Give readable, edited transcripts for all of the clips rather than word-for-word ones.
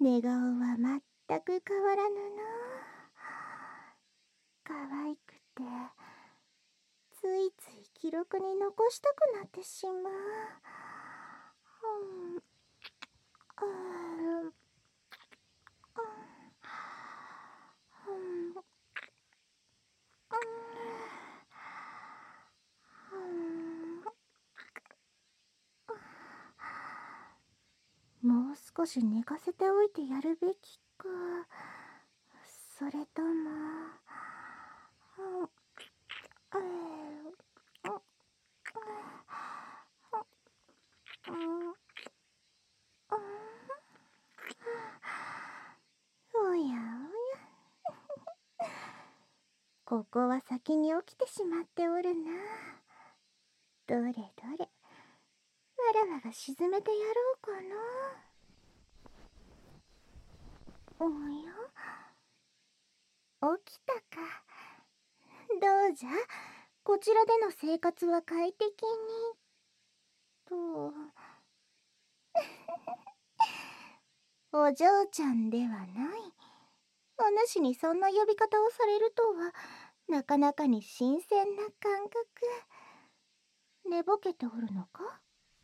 寝顔は全く変わらぬな。可愛くてついつい記録に残したくなってしまう。うん、もう少し寝かせておいてやるべきか、それとも、おやおや、ここは先に起きてしまっておるな。どれどれ、わらわが沈めてやろうかな。おや、起きたか。どうじゃ、こちらでの生活は快適にと。お嬢ちゃんではない。お主にそんな呼び方をされるとは、なかなかに新鮮な感覚。寝ぼけておるのか。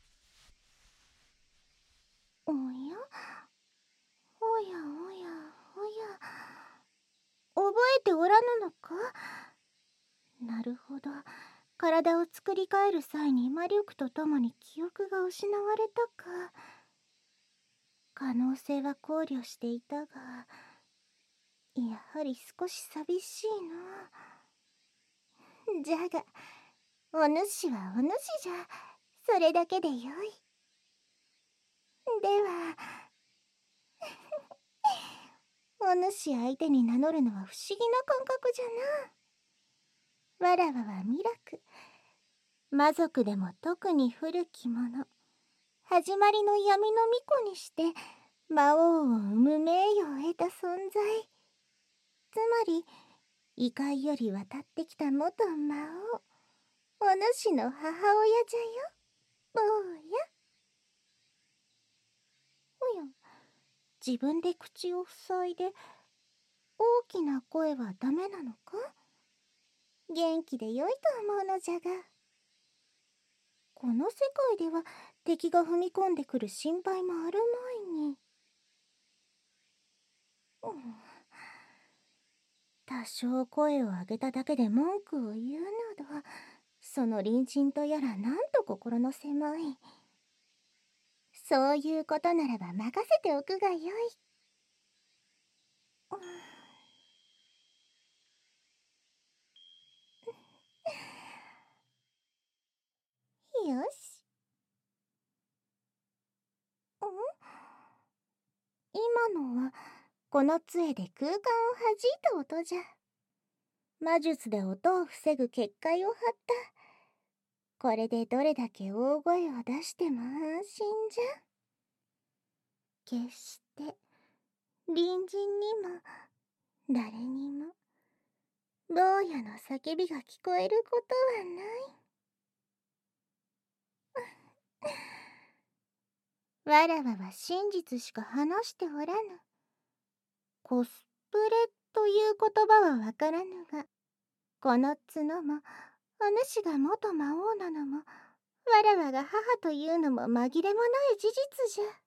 おやおやおやおや、覚えておらぬのか。なるほど、体を作り変える際に魔力とともに記憶が失われたか。可能性は考慮していたが、やはり少し寂しいな。じゃがお主はお主じゃ、それだけでよい。ではお主相手に名乗るのは不思議な感覚じゃな。わらわはミラク、魔族でも特に古き者、始まりの闇の巫女にして魔王を生む名誉を得た存在。つまり異界より渡ってきた元魔王、お主の母親じゃよ、坊や。おや、自分で口を塞いで大きな声はダメなのか。元気でよいと思うのじゃが。この世界では敵が踏み込んでくる心配もあるまいに。多少声を上げただけで文句を言うなど、その隣人とやらなんと心の狭い。そういうことならば任せておくがよい。よし。今のはこの杖で空間を弾いた音じゃ。魔術で音を防ぐ結界を張った。これでどれだけ大声を出しても安心じゃ。決して隣人にも誰にも坊やの叫びが聞こえることはない。わらわは真実しか話しておらぬ。コスプレという言葉はわからぬが、この角もお主が元魔王なのも、わらわが母というのも紛れもない事実じゃ。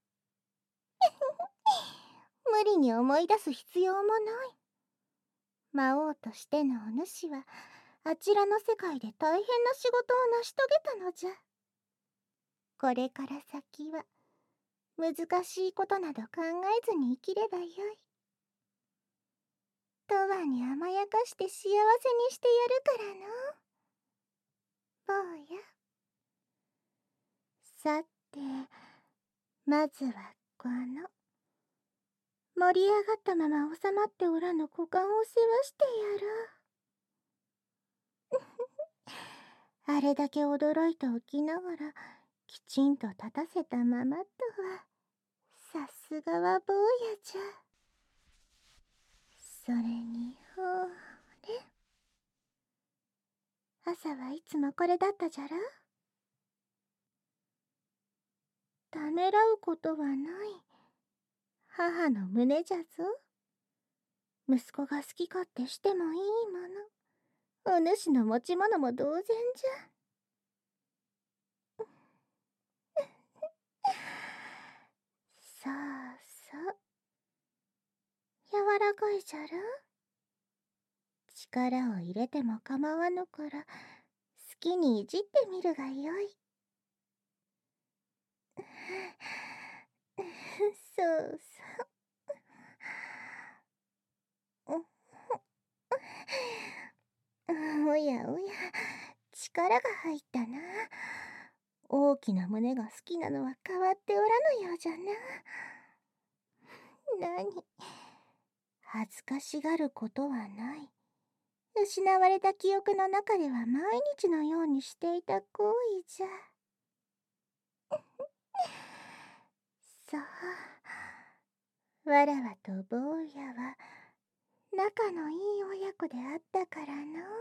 無理に思い出す必要もない。魔王としてのお主はあちらの世界で大変な仕事を成し遂げたのじゃ。これから先は難しいことなど考えずに生きればよい。とわに甘やかして幸せにしてやるからの、坊や。さて、まずはこの盛り上がったまま収まっておらぬ股間を世話してやる。あれだけ驚いておきながらきちんと立たせたままとは、さすがは坊やじゃ。それにほれ、朝はいつもこれだったじゃろ。ためらうことはない。 母の胸じゃぞ。息子が好き勝手してもいいもの。お主の持ち物も同然じゃ。さあさあ、柔らかいじゃろ。力を入れても構わぬから、好きにいじってみるがよい。そうそう。おやおや、力が入ったな。大きな胸が好きなのは変わっておらぬようじゃな。何、恥ずかしがることはない。失われた記憶の中では毎日のようにしていた行為じゃ。そう。わらわと坊やは仲のいい親子であったからの。